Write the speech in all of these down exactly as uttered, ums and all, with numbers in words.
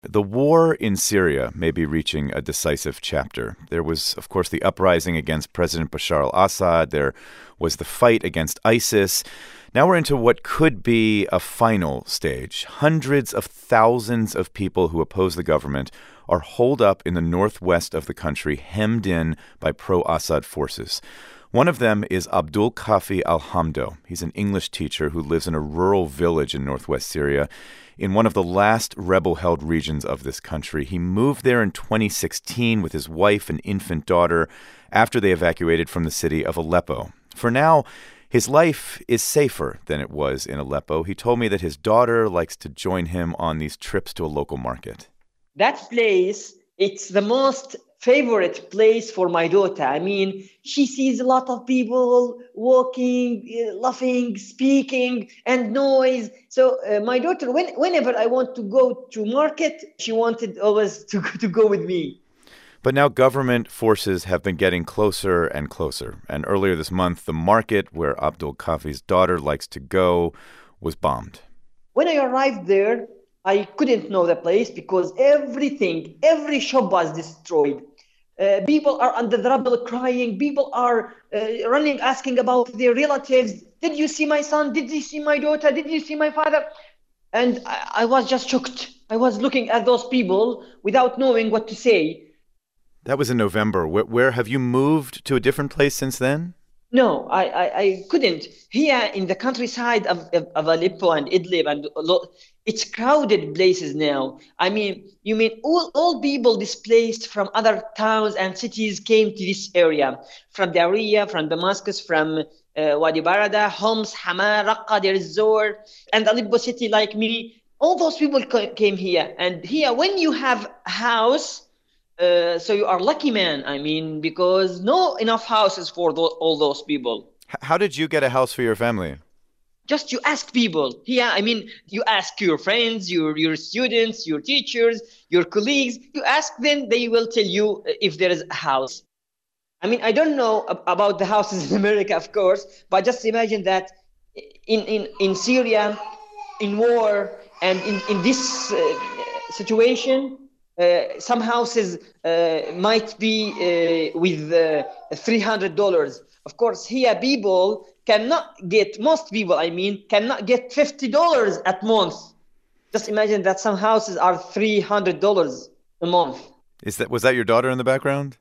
The war in Syria may be reaching a decisive chapter. There was, of course, the uprising against President Bashar al-Assad. There was the fight against ISIS. Now we're into what could be a final stage. Hundreds of thousands of people who oppose the government are holed up in the northwest of the country, hemmed in by pro-Assad forces. One of them is Abdul Kafi Alhamdo. He's an English teacher who lives in a rural village in northwest Syria, in one of the last rebel-held regions of this country. He moved there in twenty sixteen with his wife and infant daughter after they evacuated from the city of Aleppo. For now, his life is safer than it was in Aleppo. He told me that his daughter likes to join him on these trips to a local market. That place, it's the most favorite place for my daughter. I mean, she sees a lot of people walking, uh, laughing, speaking, and noise. So uh, my daughter, when, whenever I want to go to market, she wanted always to, to go with me. But now government forces have been getting closer and closer. And earlier this month, the market where Abdul Kafi's daughter likes to go was bombed. When I arrived there, I couldn't know the place because everything, every shop was destroyed. Uh, people are under the rubble crying. People are uh, running, asking about their relatives. Did you see my son? Did you see my daughter? Did you see my father? And I, I was just shocked. I was looking at those people without knowing what to say. That was in November. Where, where have you moved to a different place since then? No, I, I, I couldn't. Here in the countryside of, of, of Aleppo and Idlib, and it's crowded places now. I mean, you mean all, all people displaced from other towns and cities came to this area, from Daraya, from Damascus, from uh, Wadi Barada, Homs, Hama, Raqqa, Deir ez-Zor, and Aleppo city like me. All those people came here. And here, when you have a house, Uh, so you are lucky man, I mean, because no enough houses for th- all those people. How did you get a house for your family? Just you ask people. Yeah, I mean, you ask your friends, your your students, your teachers, your colleagues. You ask them, they will tell you if there is a house. I mean, I don't know ab- about the houses in America, of course, but just imagine that in, in, in Syria, in war, and in, in this uh, situation, Uh, some houses uh, might be uh, with uh, three hundred dollars. Of course, here people cannot get, most people, I mean, cannot get fifty dollars at month. Just imagine that some houses are three hundred dollars a month. Is that was that your daughter in the background?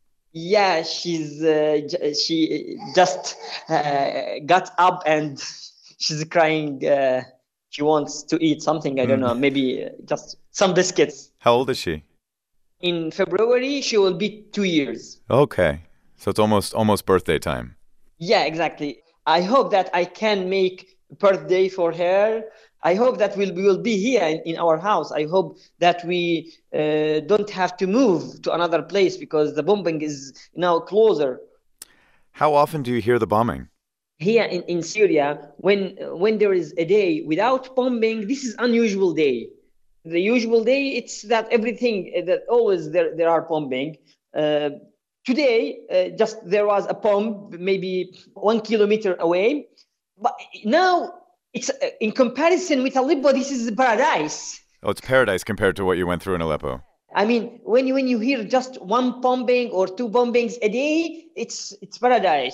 Yeah, she's uh, j- she just uh, got up and she's crying. Uh, she wants to eat something. I don't know, maybe uh, just some biscuits. How old is she? In February, she will be two years. Okay. So it's almost almost birthday time. Yeah, exactly. I hope that I can make a birthday for her. I hope that we'll, we will be here in, in our house. I hope that we uh, don't have to move to another place because the bombing is now closer. How often do you hear the bombing? Here in, in Syria, when when there is a day without bombing, this is unusual day. The usual day, it's that everything, that always there, there are bombing. Uh, today, uh, just there was a bomb maybe one kilometer away. But now, it's uh, in comparison with Aleppo, this is paradise. Oh, it's paradise compared to what you went through in Aleppo. I mean, when you, when you hear just one bombing or two bombings a day, it's it's paradise.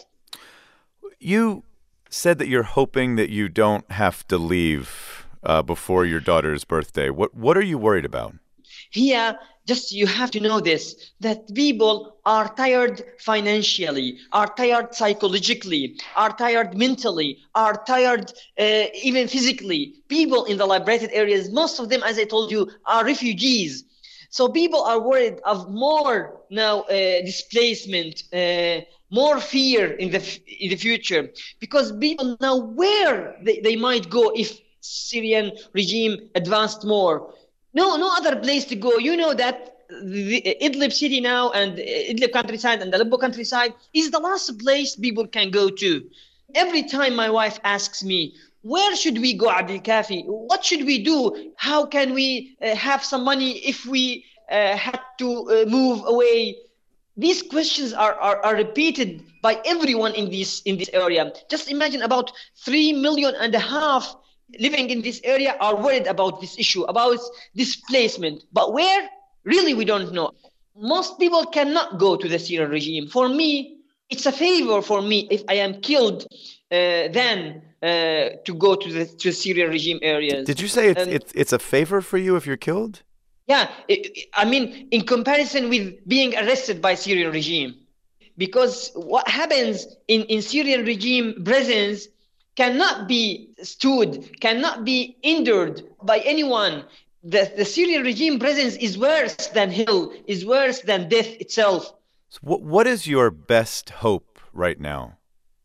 You said that you're hoping that you don't have to leave Uh, before your daughter's birthday. What what are you worried about? Here, just you have to know this, that people are tired financially, are tired psychologically, are tired mentally, are tired uh, even physically. People in the liberated areas, most of them, as I told you, are refugees. So people are worried of more now uh, displacement, uh, more fear in the f- in the future, because people know where they, they might go if Syrian regime advanced more. No, no other place to go. You know that the Idlib city now and Idlib countryside and the Aleppo countryside is the last place people can go to. Every time my wife asks me, where should we go, Abdul Kafi? What should we do? How can we uh, have some money if we uh, had to uh, move away? These questions are, are, are repeated by everyone in this in this area. Just imagine about three million and a half living in this area are worried about this issue, about displacement. But where? Really, we don't know. Most people cannot go to the Syrian regime. For me, it's a favor for me if I am killed uh, than uh, to go to the to Syrian regime areas. Did you say it's, Um, it's, it's a favor for you if you're killed? Yeah, it- it- I mean, in comparison with being arrested by Syrian regime. Because what happens in, in Syrian regime prisons cannot be stood, cannot be endured by anyone. The, the Syrian regime prisons is worse than hell, is worse than death itself. So what, what is your best hope right now?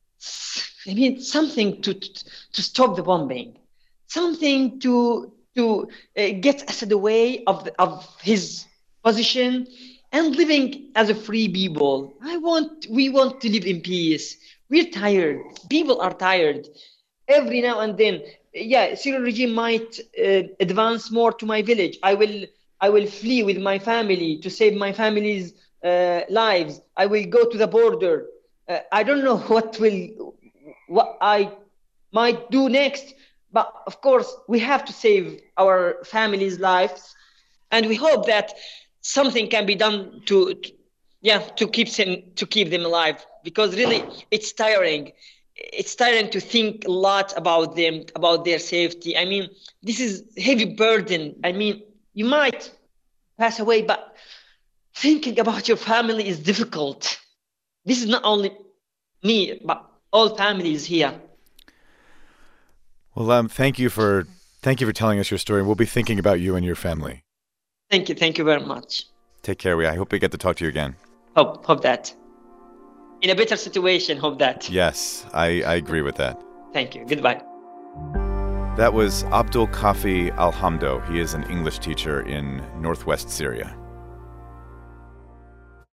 I mean, something to, to, to stop the bombing, something to to uh, get Assad away of, the, of his position and living as a free people. I want, we want to live in peace. We're tired. People are tired. Every now and then, yeah, Syrian regime might uh, advance more to my village. I will, I will flee with my family to save my family's uh, lives. I will go to the border. Uh, I don't know what will, what I might do next. But of course, we have to save our families' lives, and we hope that something can be done to, to yeah, to keep them to keep them alive. Because really, it's tiring. It's tiring to think a lot about them, about their safety. I mean, this is a heavy burden. I mean, you might pass away, but thinking about your family is difficult. This is not only me, but all families here. Well, um, thank you for thank you for telling us your story. We'll be thinking about you and your family. Thank you. Thank you very much. Take care. We I hope we get to talk to you again. Hope, hope that. In a better situation, hope that. Yes, I, I agree with that. Thank you. Goodbye. That was Abdul Kafi Alhamdo. He is an English teacher in northwest Syria.